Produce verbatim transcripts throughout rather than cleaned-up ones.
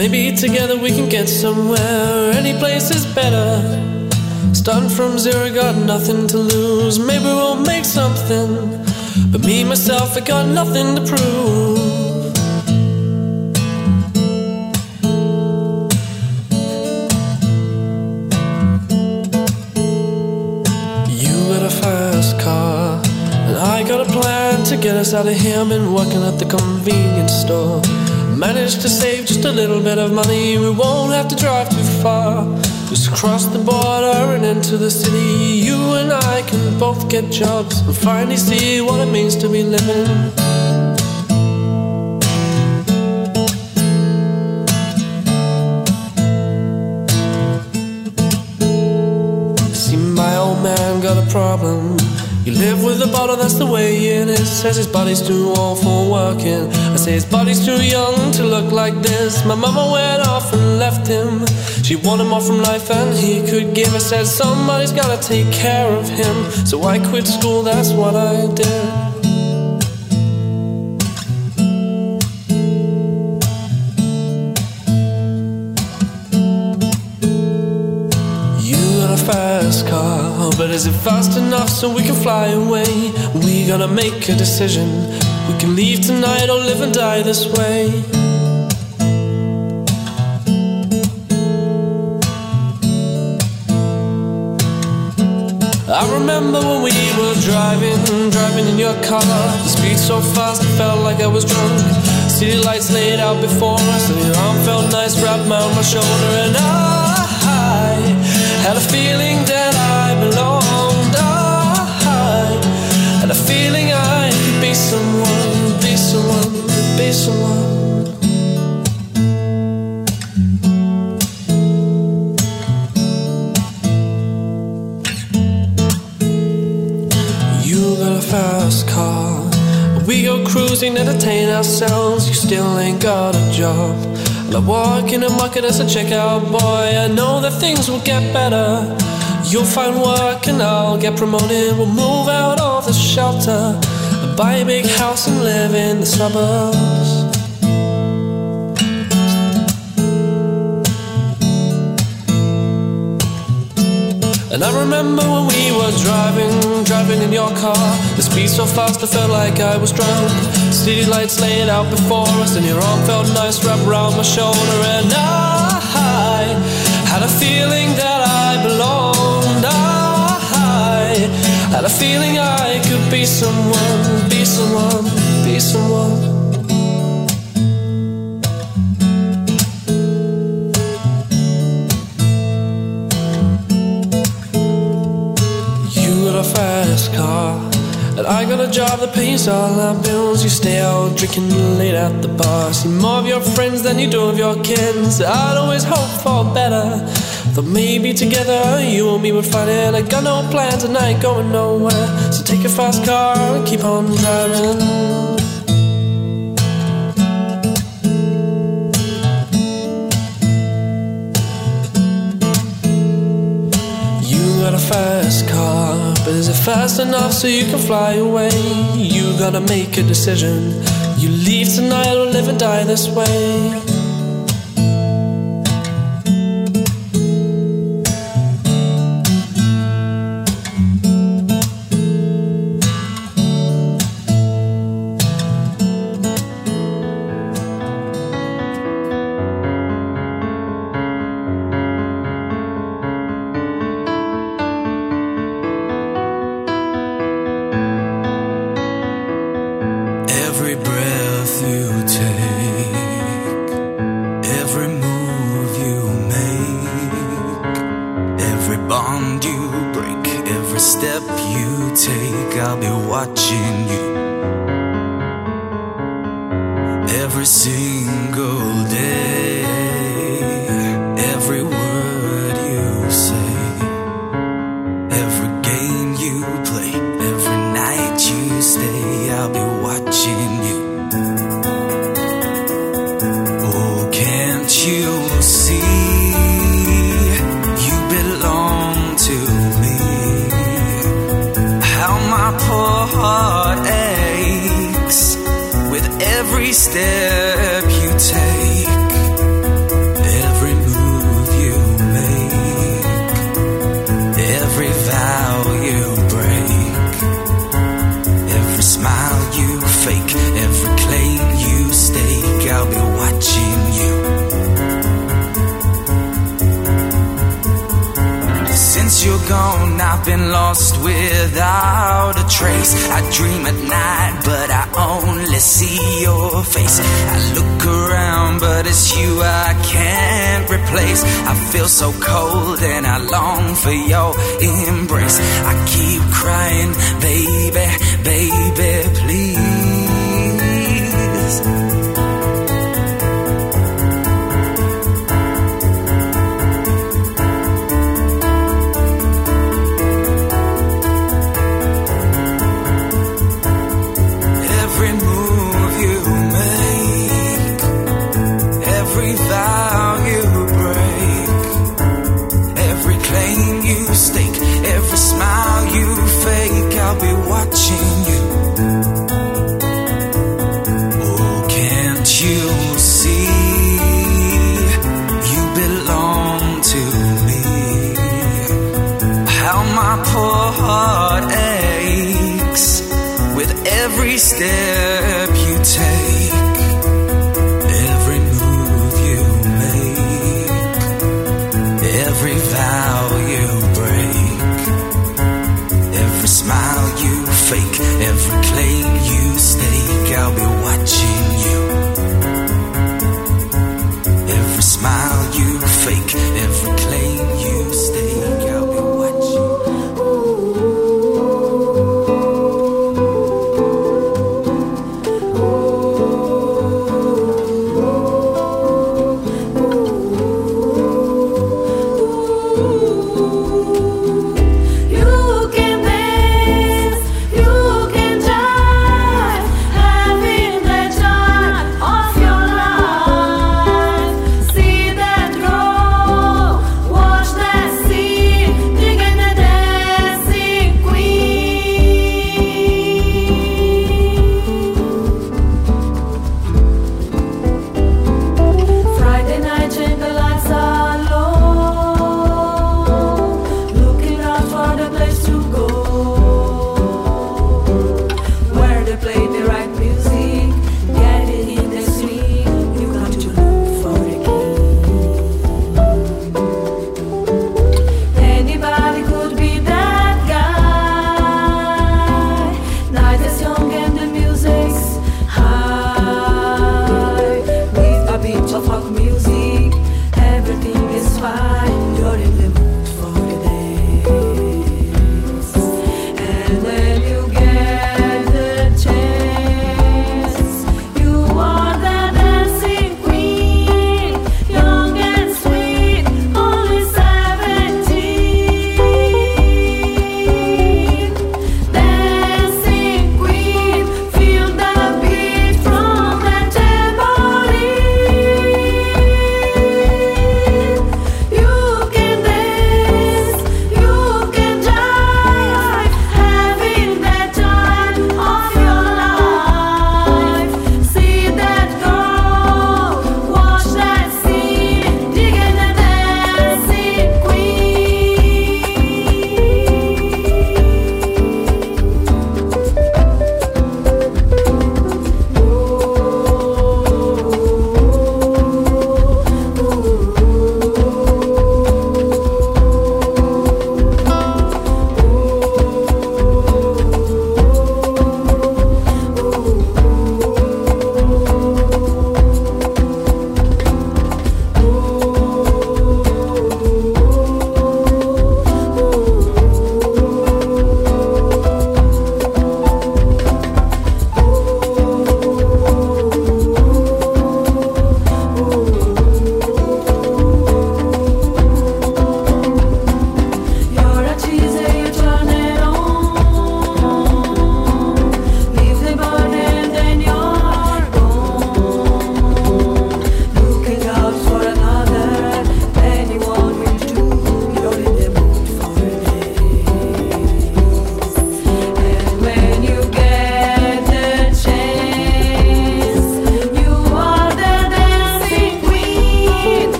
Maybe together we can get somewhere. Any place is better. Starting from zero, got nothing to lose. Maybe we'll make something. But me, myself, I got nothing to prove. You got a fast car, and I got a plan to get us out of here. Been working at the convenience store. Managed to save just a little bit of money. We won't have to drive too far. Just cross the border and into the city. You and I can both get jobs and finally see what it means to be living. See, my old man got a problem. You live with a bottle, that's the way it is. Says his body's too old for working. I say his body's too young to look like this. My mama went off and left him. She wanted more from life than he could give. I said somebody's gotta take care of him. So I quit school, that's what I did. Fast car, but is it fast enough so we can fly away? We gotta make a decision. We can leave tonight or live and die this way. I remember when we were driving, driving in your car. The speed so fast, I felt like I was drunk. City lights laid out before us, and your arm felt nice wrapped around my shoulder. And I had a feeling that I belonged. I had a feeling I could be someone, be someone, be someone. You got a fast car, we go cruising, entertain ourselves. You still ain't got a job. I walk in the market as a checkout boy. I know that things will get better. You'll find work and I'll get promoted. We'll move out of the shelter, buy a big house and live in the suburbs. And I remember when we were driving, driving in your car. The speed so fast I felt like I was drunk. City lights laid out before us, and your arm felt nice wrapped around my shoulder. And I had a feeling that I belonged. I had a feeling I could be someone, be someone, be someone. A fast car, and I got a job that pays all our bills. You stay out drinking late at the bar. See more of your friends than you do of your kids. I'd always hope for better. Thought maybe together you and me would find it. I got no plans and I ain't going nowhere. So take your fast car and keep on driving. Got a fast car, but is it fast enough so you can fly away? You gotta make a decision. You leave tonight or live and die this way. Step you take, since you're gone, I've been lost without a trace. I dream at night, but I only see your face. I look around, but it's you I can't replace. I feel so cold and I long for your embrace. I keep crying, baby, baby, please. Watching you. Oh, can't you see? You belong to me. How my poor heart aches with every step you take, every move you make, every vow you break, every smile you fake, every claim you stake. I'll be watching you. Every smile you fake, every claim you stake. I'll be watching. Ooh.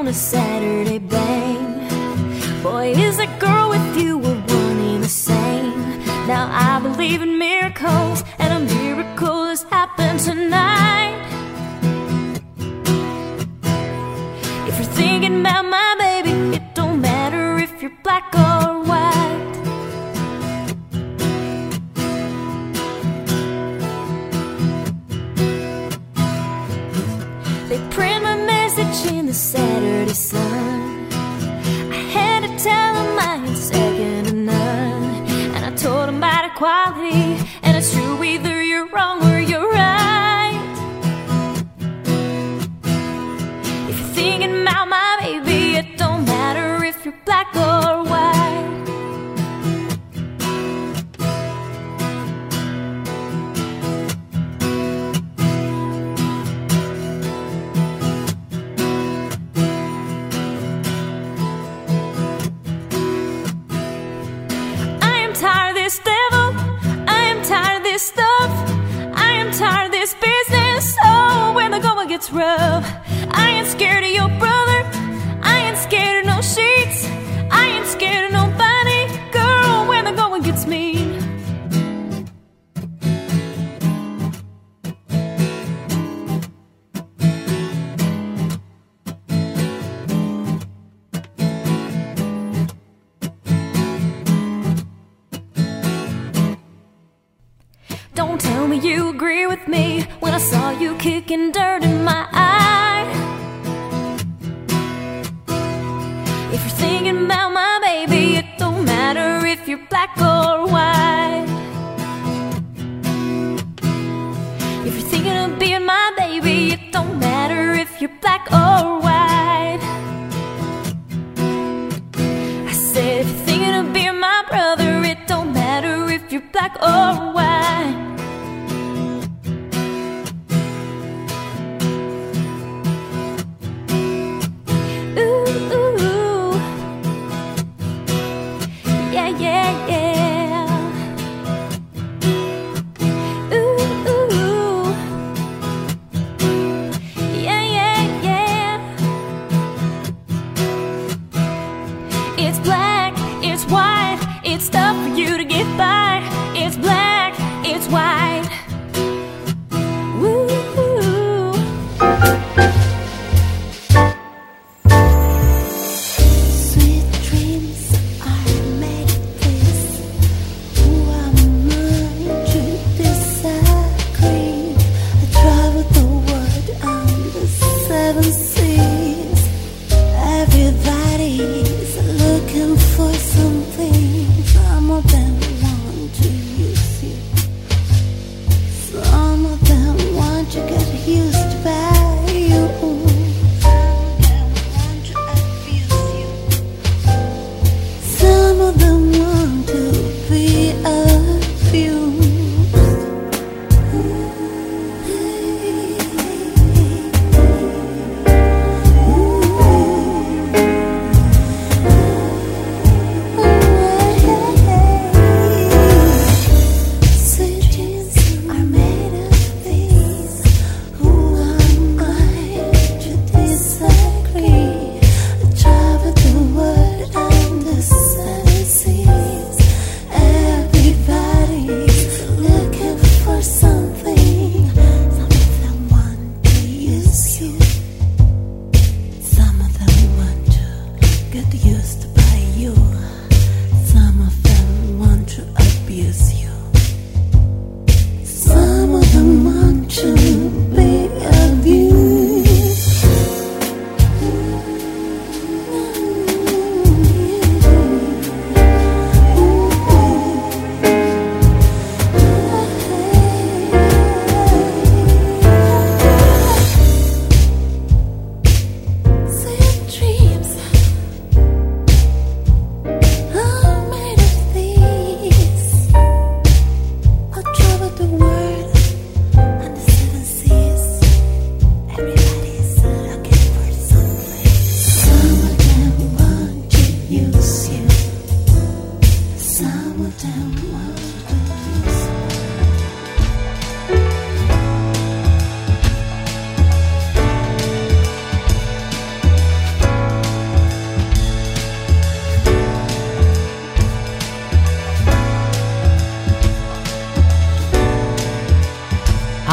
a Saturday bang. Boy, is that girl with you were one and the same. Now I believe in miracles, and a miracle has happened tonight. If you're thinking about my baby, it don't matter if you're black or white. They print my message in the Saturday Sun. I had to tell them I ain't second to none, and I told them about equality, and it's true, either you're wrong or you're right. If you're thinking about my baby, it don't matter if you're black or white. Stuff. I am tired of this business. Oh, when the going gets rough, I ain't scared of your brother. I ain't scared of no sheets. I ain't scared of nobody. Girl, when the going gets mean. Don't tell me you agree with me when I saw you kicking dirt in my eye. If you're thinking about my baby, it don't matter if you're black or white. If you're thinking of being my baby, it don't matter if you're black or white. I said if you're thinking of being my brother, it don't matter if you're black or white.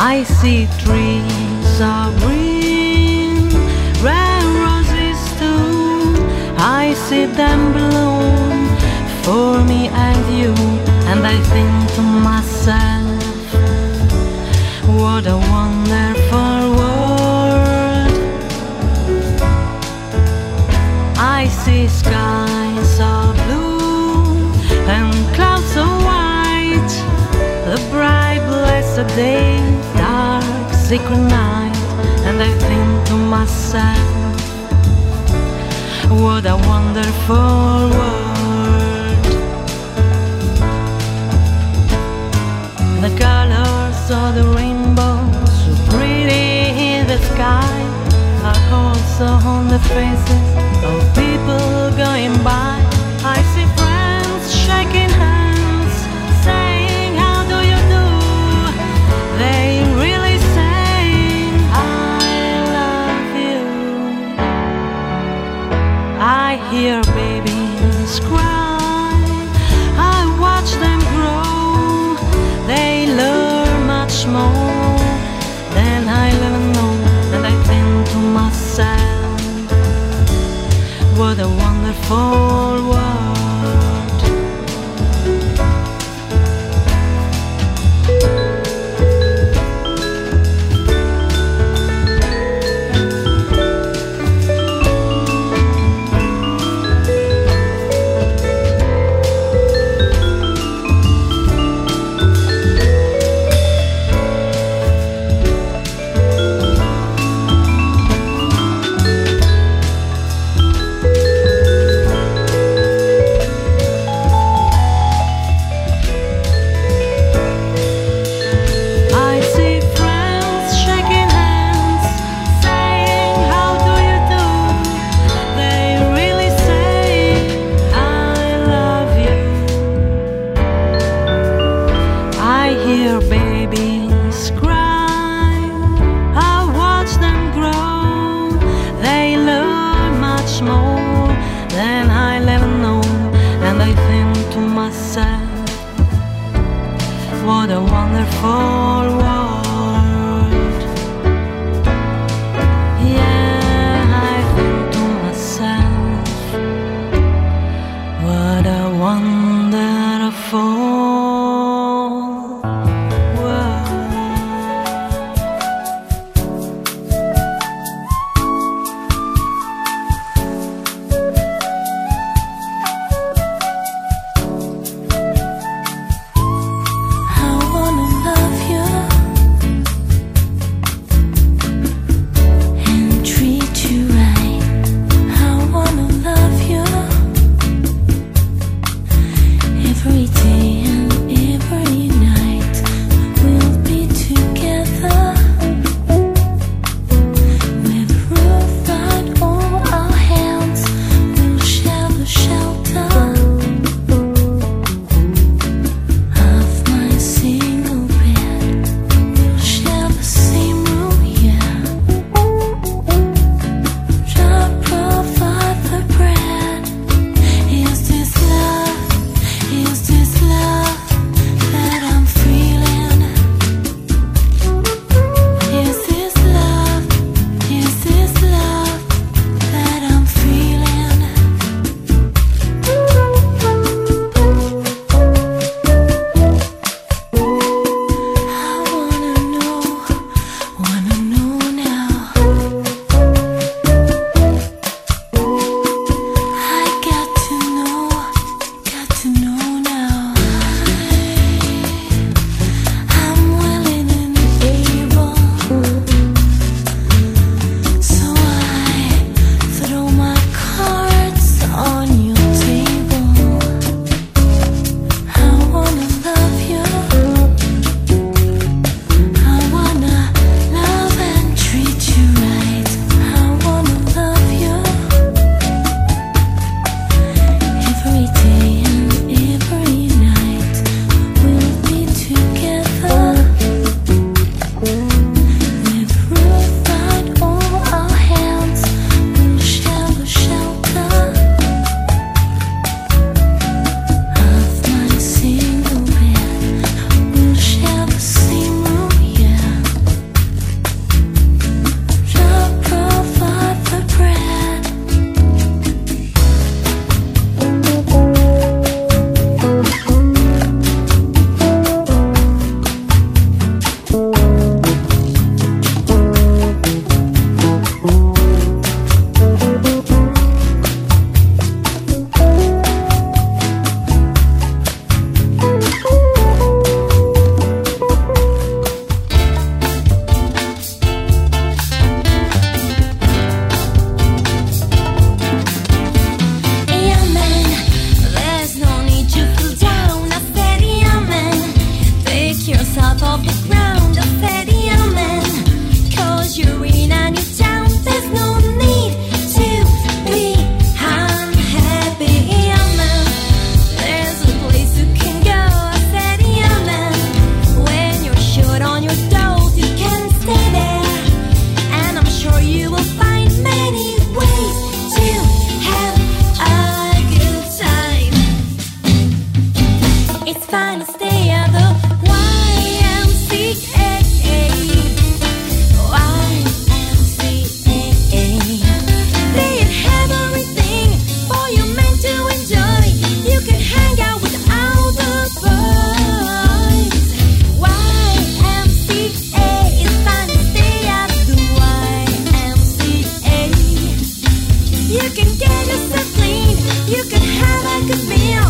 I see trees of green, red roses too. I see them bloom for me and you, and I think to myself, what a wonderful world. I see skies of blue and clouds of white, the bright blessed day, dark secret night, and I think to myself, what a wonderful world. The colors of the rainbow, so pretty in the sky, are also on the faces of people going by. I see friends shaking hands, saying, how do you do? They really saying, I love you. I hear babies cry, I watch them grow. They learn much more than I ever know, and I think to myself, what a wonderful world. What a wonderful world. Yeah, I think to myself, what a wonderful I wanna love you.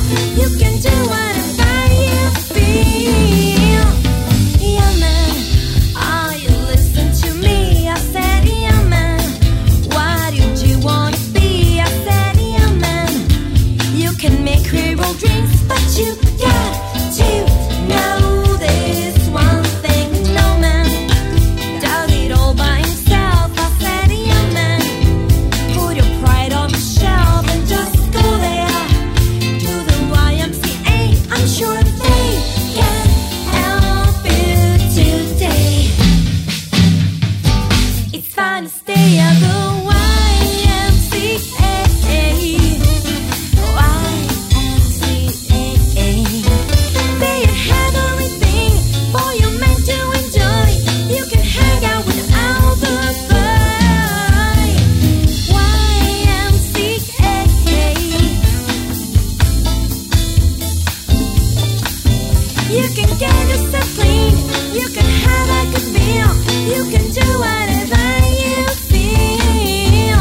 You can do whatever you feel. Yeah, man, oh, you listen to me. I said, yeah, man, what did you want to be? I said, yeah, man, you can make hero dreams, but you got to know this one thing. No man does it all by himself. I said, yeah, man, put your pride on the shelf and just go there to the Y M C A. I'm sure they can help you today. It's fine to stay at the Y M C A. Y M C A. They have everything for you men to enjoy. You can hang out with all the boys. Y M C A. You can get yourself clean. You can have a good meal. You can do whatever you feel.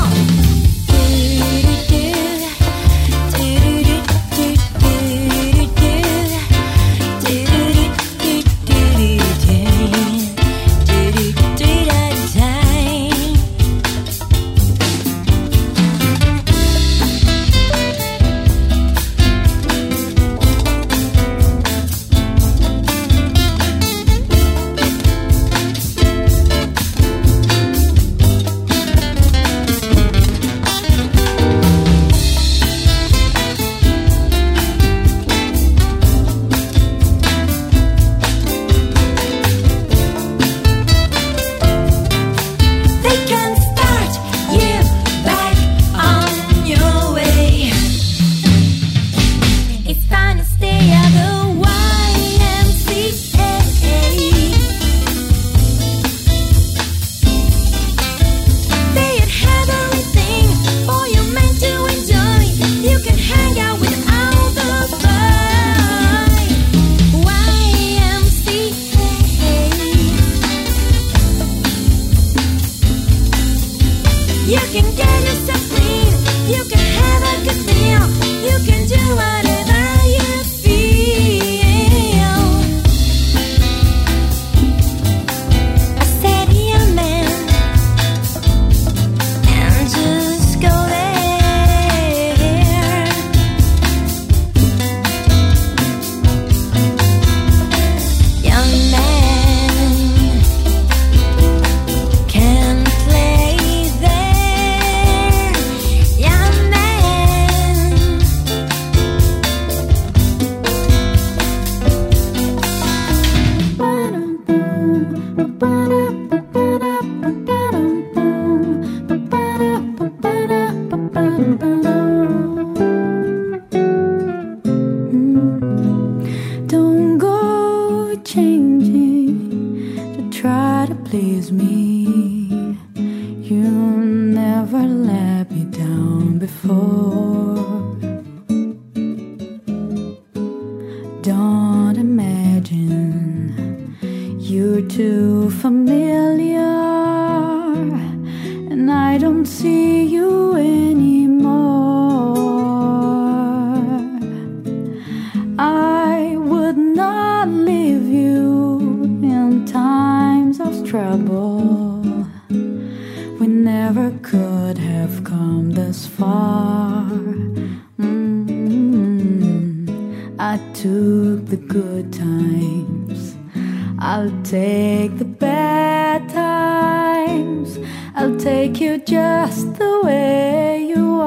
They can start you back on your way. It's fine to stay at the Y M C A. They have everything for you men to enjoy. You can hang out with all the boys. Y M C A. You can get yourself clean. You can have a good meal. You can do whatever you feel. I said, yeah, man, and just go there. Young man can play there. Young man, don't go changing to try to please me. You never let me down before. Don't imagine you're too familiar, and I don't see you anymore. I would not leave you in times of trouble. We never could have come this far. Mm-hmm. I took the good times, I'll take the bad times. I'll take you just the way you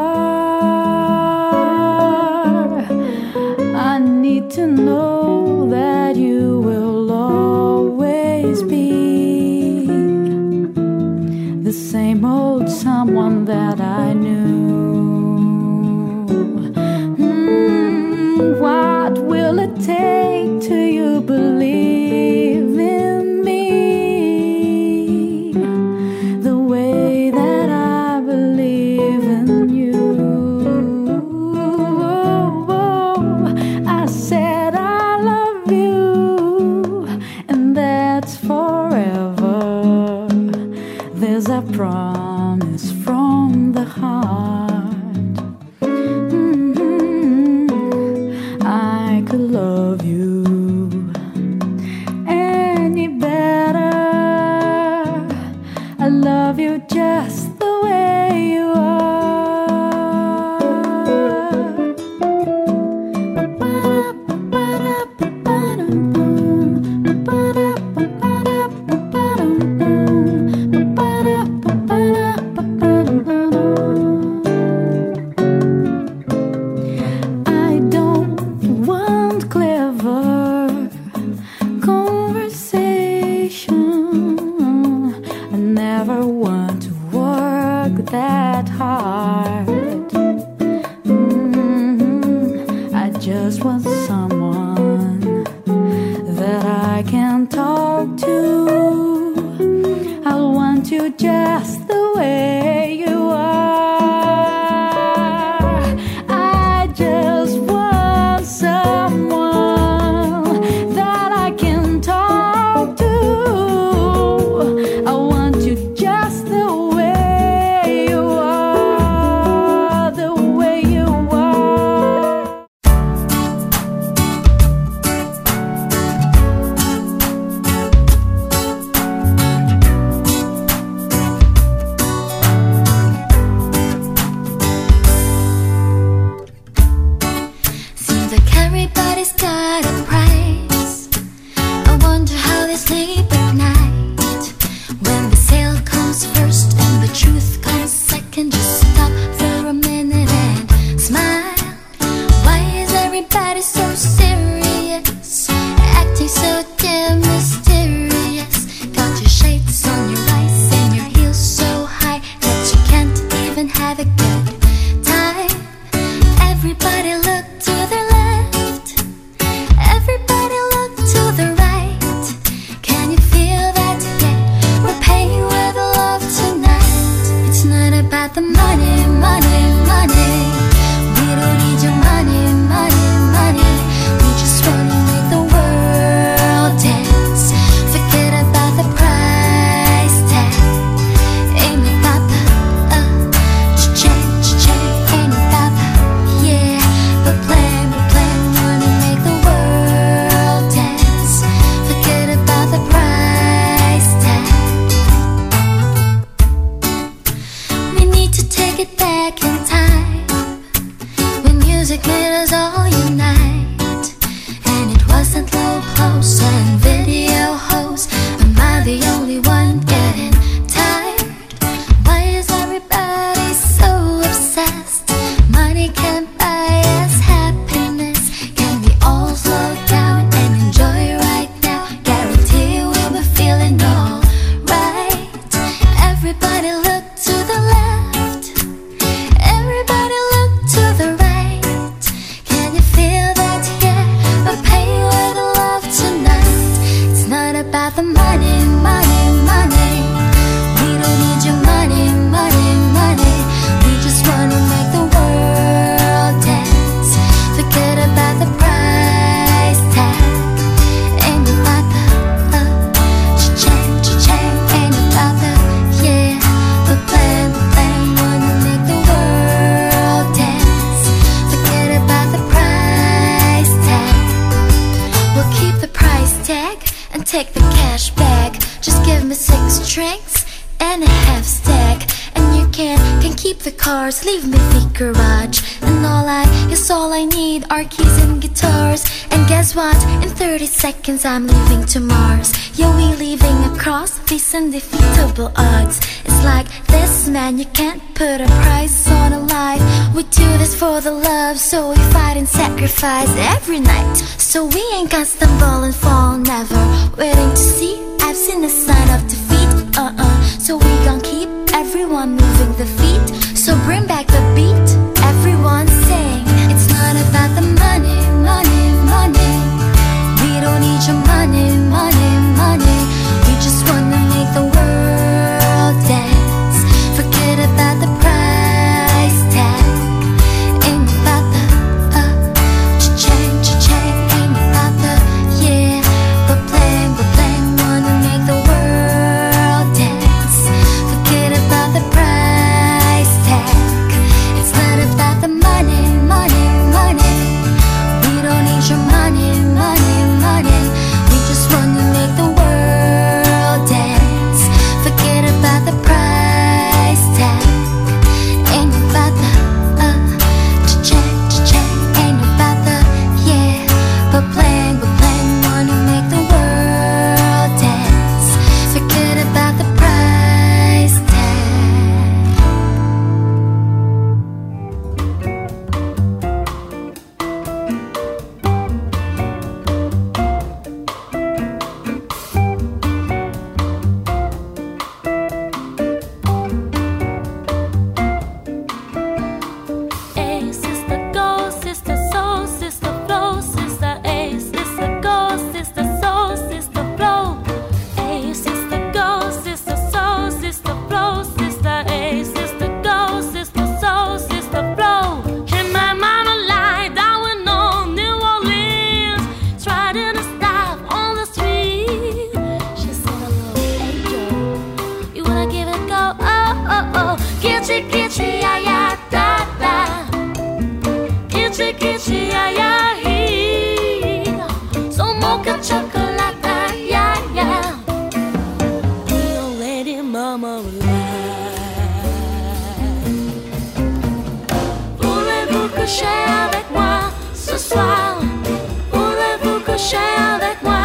are. I need to know that you will always be the same old someone that I knew. Mm, what will it take till you believe in me the way that I believe in just want someone that I can talk to. I want you just the way you are. I just want someone that I can talk to. I want you just the way you are, the way you are. Seems like everybody's got a price. I wonder how they sleep at night. When the sale comes first and the truth comes second, just stop for a minute and smile. Why is everybody so serious? Acting so damn mysterious. Got your shades on your eyes and your heels so high that you can't even have a good time. Everybody look to the left. Everybody look to the right. Can you feel that? Yeah, we're paying with love tonight. It's not about the money, money, money. We don't need your money, money, money. We just wanna make the world dance. Forget about the price tag. Ain't about the uh, cha-ching, cha-ching. Ain't about the yeah. We're playing, we're playing, wanna make the world dance. Forget about the price tag. We need to take it back in time, when music made us all unite. And it wasn't low close and video hosts. Am I the only one getting tired? Why is everybody so obsessed? Money can't buy us happiness. Can we all slow down and enjoy right now? Guarantee we'll be feeling alright. Everybody look to the left. Everybody look to the right. Can you feel that? Yeah, we're paying with love tonight. It's not about the money, money, money. We don't need your money, money, money. We just wanna make the world dance. Forget about the price tag. Ain't about the uh, cha-ching, cha-ching. Ain't about the yeah. We're playing, we're playing, wanna make the world dance. Forget about the price tag. We'll keep the price tag and take the cash back. Just give me six drinks and a half stack, and you can can keep the cars. Leave me the garage, and all I guess all I need are keys and guitars. And guess what? In thirty seconds I'm leaving to Mars. Yeah, we leaving across these undefeatable odds. It's like this, man, you can't put a price on a life. We do this for the love, so we fight and sacrifice every night. So we ain't gonna stumble and fall, never waiting to see. I've seen the sign of defeat, uh-uh. So we gon' keep everyone moving the feet. So bring back the beat, everyone sing. It's not about the money, money, money. We don't need your money, money, money. We just wanna make the world dance. Forget about the price tag. Ain't about the uh, cha-ching, cha-ching. Ain't about the yeah. We're playing, we're playing, wanna make the world dance. Forget about the price tag. It's Kitty, kitty, aïe, aïe. Son mocha chocolate, aïe, aïe, aïe. Your lady mama Voulez-vous coucher avec moi ce soir? Voulez-vous coucher avec moi?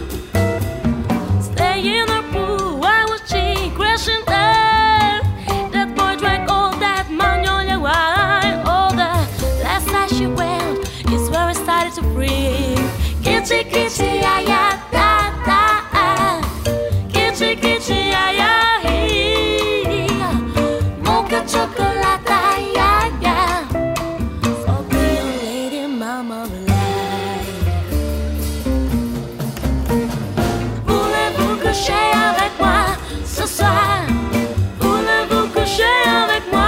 Stay in the pool, why was she crashing there? That boy drank all that magnolia wine. Oh, the last night she went is where I started to breathe. Kitty, kitty, aïe, aïe, da, da. Kitty, kitty, aïe, aïe. Mocha chocolate, aïe, aïe, aïe. So be your lady mama alive. Voulez-vous coucher avec moi ce soir? Voulez-vous coucher avec moi?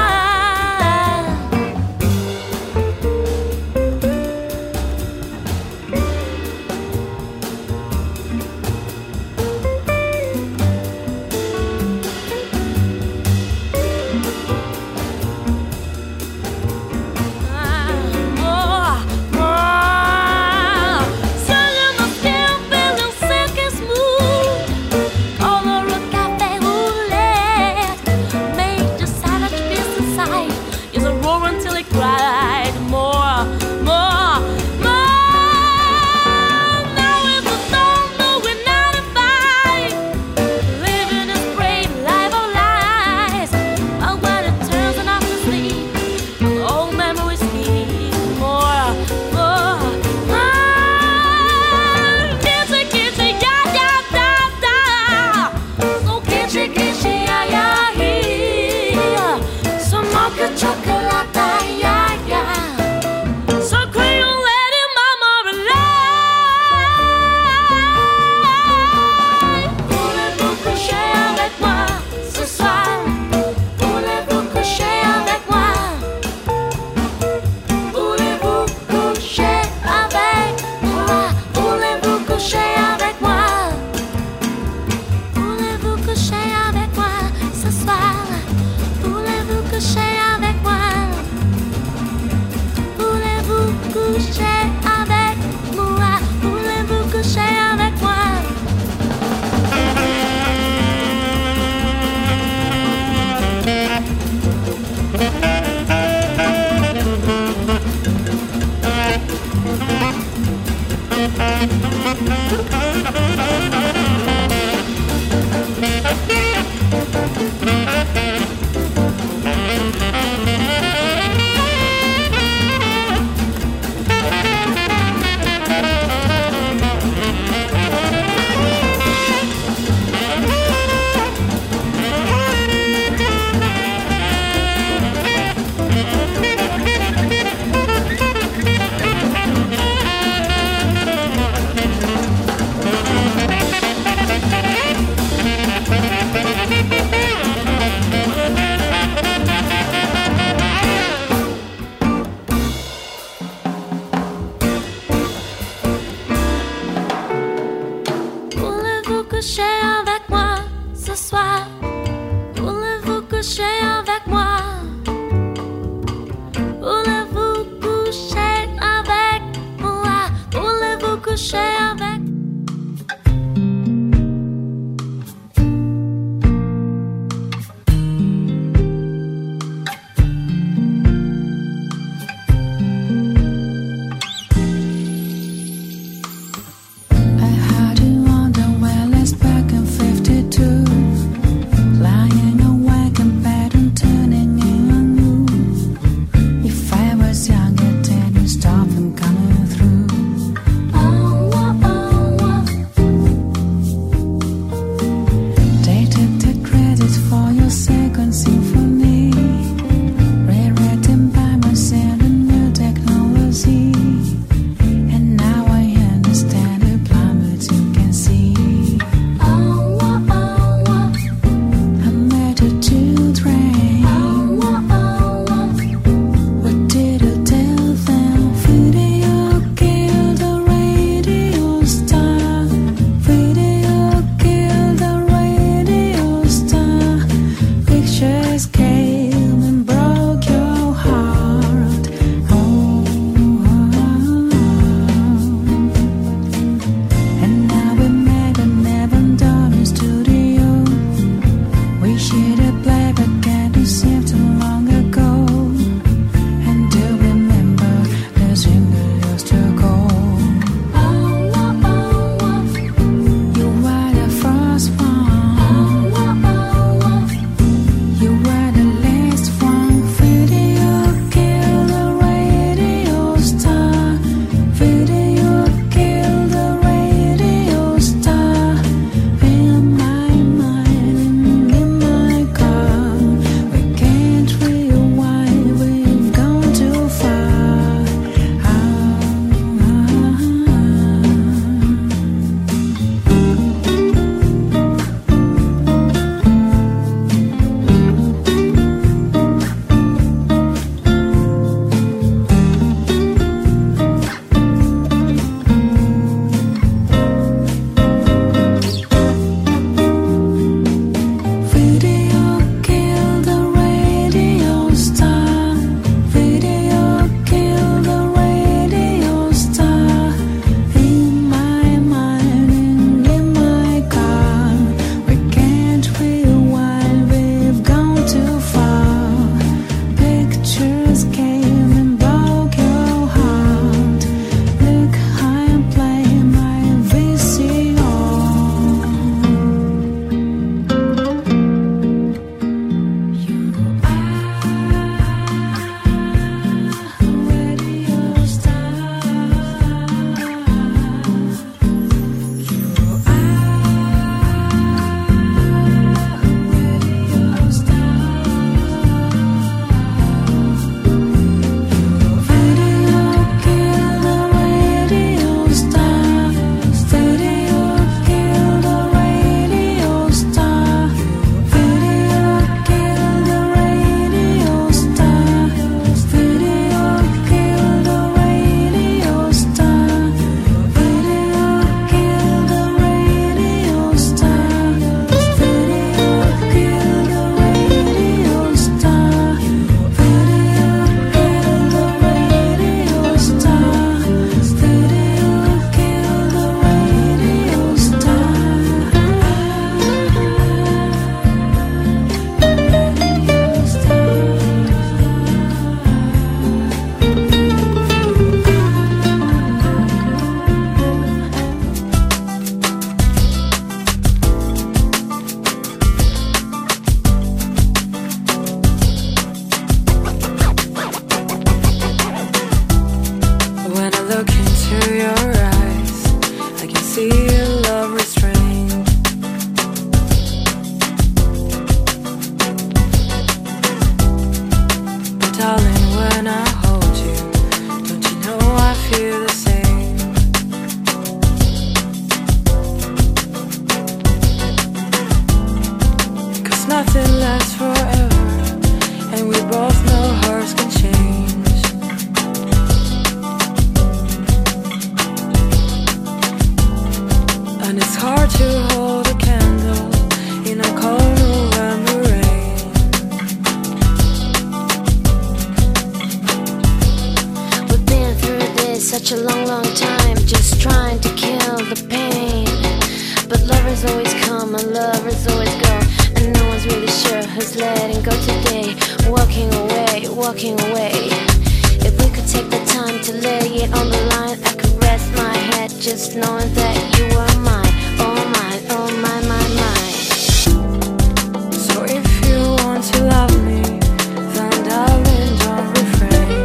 such a long, long time, just trying to kill the pain. But lovers always come and lovers always go, and no one's really sure who's letting go today. Walking away, walking away. If we could take the time to lay it on the line, I could rest my head just knowing that you are mine. Oh mine, oh my, my, mine. So if you want to love me, then darling, don't refrain.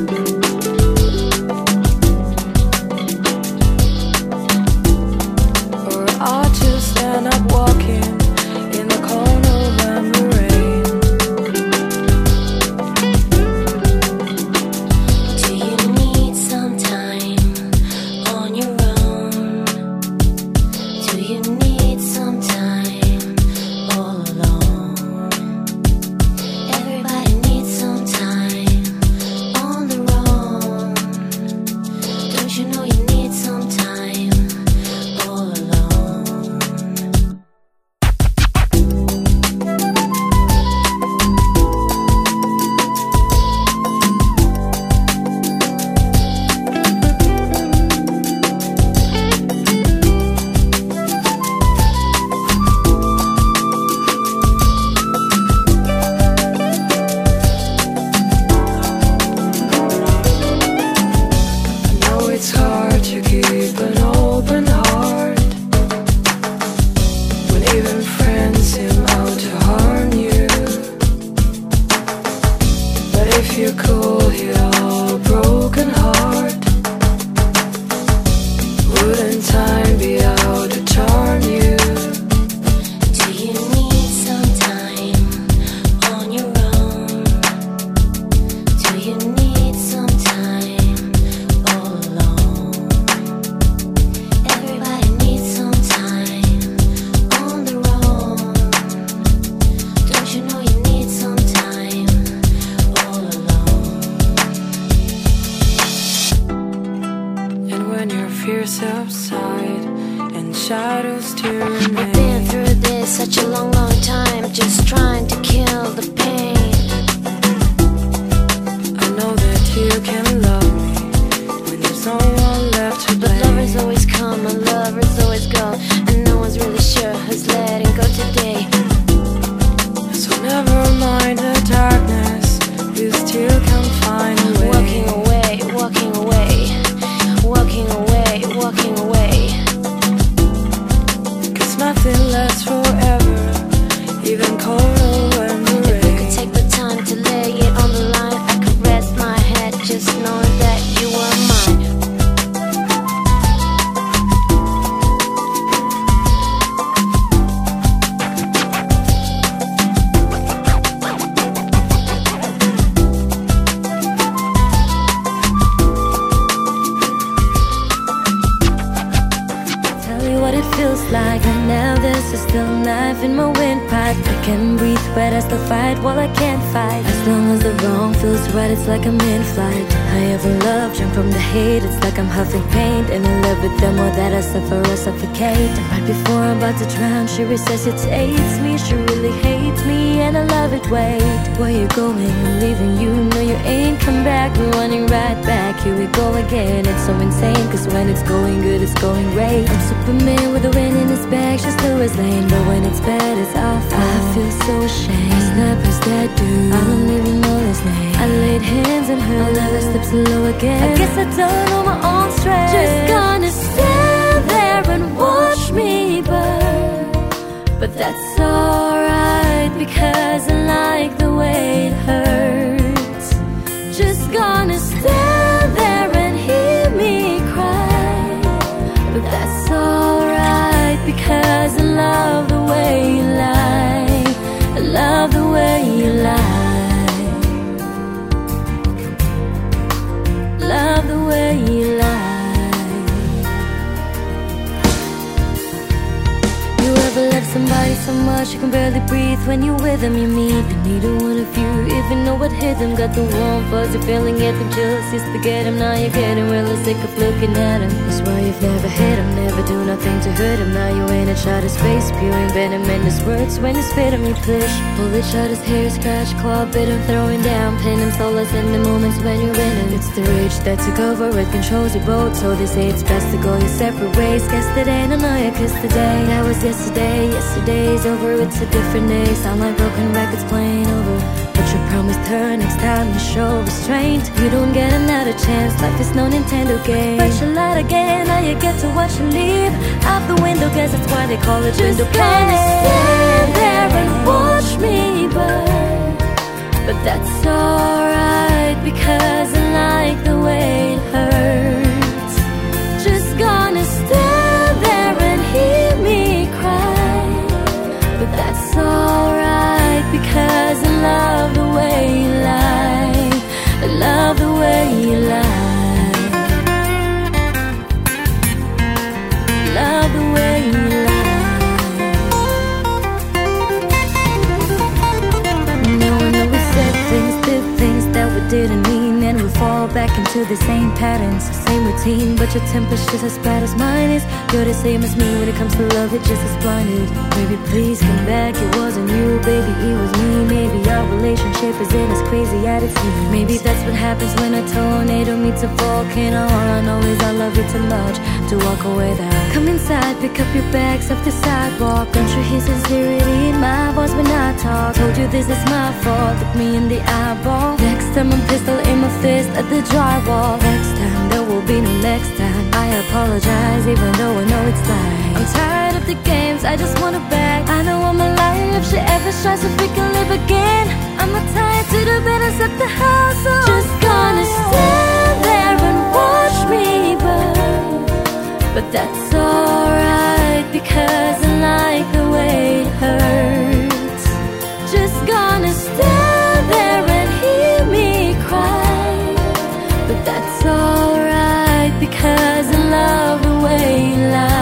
Or I'll just end up walking in the cold November rain. Do you need some time on your own? Do you need some time all alone? Everybody needs some time on their own. Don't you know you need some time all alone? I know it's hard to keep an open heart when even friends seem out to harm you. But if you could heal a broken heart, wouldn't time be out to charm you? Do you need some time on your own? Do you need some time all alone? Everybody needs some time on their own. Don't you know you need some time all alone? And when your fears subside and shadows still We've remain, been through this such a long, long time, just trying to kill the pain. I know that you can love me when there's no one left to But blame. lovers always come and lovers always go, and no one's really sure who's letting go today. So never mind the darkness, we still can find a way. Walking away, walking away, walking away, walking away. Cause nothing lasts forever, even colder when the If we rain. could take the time to lay it on the line, I could rest my head just knowing that you are mine. Tell you what it feels like. And now there's a still knife in my windpipe. I can breathe, but I still fight while I can't fight. As long as the wrong feels right, it's like I'm in flight. I ever loved, jump from the hate. It's like I'm huffing paint, and in love with them more that I suffer or suffocate. And right before I'm about to drown, she resuscitates me. She really hates me, and I love it. Wait, where you going? I'm leaving you. No, you ain't come back. We're running right back. Here we go again. It's so insane, cause when it's going good, it's going great. I'm Superman with the wind in his back. She's Lois Lane, but when it's bad, it's awful. I feel so ashamed. Snappers that dude, I don't even know his name. I laid hands on her, I'll never slip so low again. I guess I don't know my own strength. Just gonna stand there and watch me burn. But that's alright, because I like the way it hurts. Just gonna stand there and hear me cry. But that's alright, because I love the way you lie. I love the way you lie. Love the way you lie. You ever love somebody so so much you can barely breathe. When you're with them you meet the neither one of you even know what hit them. Got the warm fuzzy feeling yet the just used to get him. Now you're getting really sick of looking at him. That's why you've never hit him, never do nothing to hurt him. Now you ain't each other's face, spewing venom in his words. When you spit him you push, pull each other's hair, scratch, claw, bit him, throwing down, pin him, solace in the moments when you're winning. It's the rage that took over, it controls your boat. So they say it's best to go your separate ways. Guess today, no, no, yeah, cause today that was yesterday. Yesterday's over, it's a different day. Sound like broken records playing over. But you promised her next time you show restraint. You don't get another chance, life is no Nintendo game. But you lied again, now you get to watch you leave out the window, guess that's why they call it window pane. Just gonna stand there and watch me burn. But that's alright, because I like the way it hurts. Just gonna stand there and hear me cry. But that's alright, because I love the way you lie. I love the way you lie. Love the way you lie. Now I know we said things, did things that we didn't mean, and we fall back into the same patterns, same routine. But your temper's just as bad as mine is. You're the same as me when it comes to love, you're just as blinded. Baby, please come back, it wasn't you, baby, it was me. Maybe our relationship isn't as crazy as it seems. Maybe that's what happens when a tornado meets a volcano. All I know is I love you too much to walk away there. Come inside, pick up your bags off the sidewalk. Don't you hear sincerity in my voice when I talk? Told you this is my fault, look me in the eyeball. Next time I'm pistol in my fist at the drywall. Next time there will be no next time. I apologize even though I know it's like I'm tired of the games, I just want her back. I know all my life if she ever tries to freaking live again. I'm not tied to the bed and set the house on. Just gonna stand there and watch me burn. But that's alright, because I like the way it hurts. Just gonna stand there and hear me cry. But that's alright, because I love the way you lie.